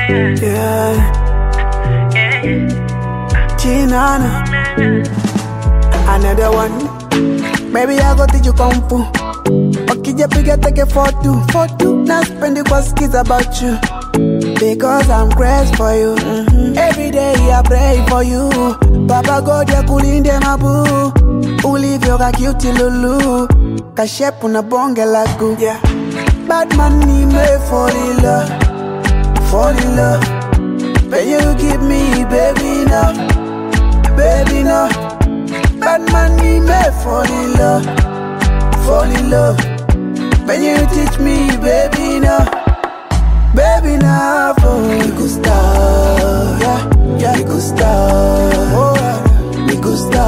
Yeah. Chinana. Another one. Baby, I go teach you kung fu. Okija piga take a photo. Now spend it was kids about you. Because I'm crazy for you. Every day I pray for you. Papa God ya kulinde mabu. Ulivyo ka cute lulu. Kashepu na bonge lagu. Yeah. Bad man need me fall in love. Fall in love. When you give me baby now. Baby now. Bad man need me fall in love. Fall in love. When you teach me baby now. Baby now for me gusta, yeah, me gusta, oh, me gusta,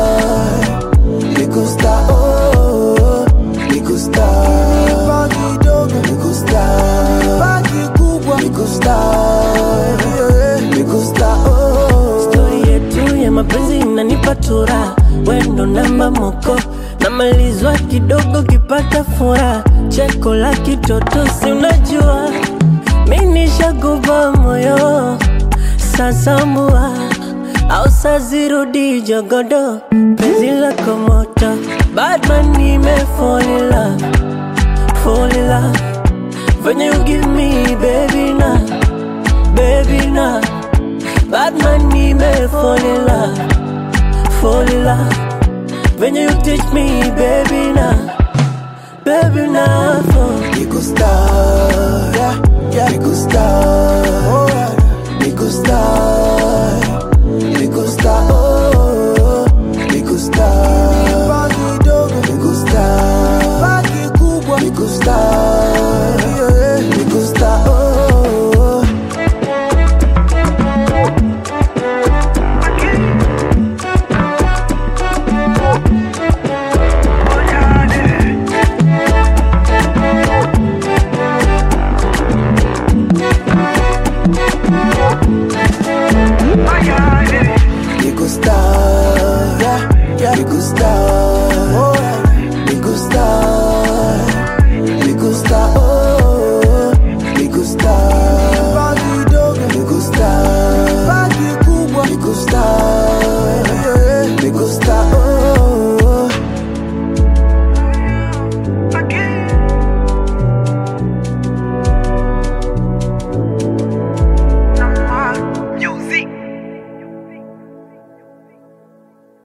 oh, me gusta, bagi dogo, me gusta, bagi kubwa, me gusta, me gusta, oh. Story yetu ya mapenzi inanipa tura, wendo namba moko, namalizwa kidogo kipata fura, cheko la kitoto si unajua. Mimi shakupa moyo, sasa mua au sazirudi jogodo, penzi lako moto. Bad man nime fall in love, fall in love. When you give me baby na, baby na. Bad man nime fall in love, fall in love. When you teach me baby na, baby na. Me gusta, yeah, me gusta, oh, me gusta.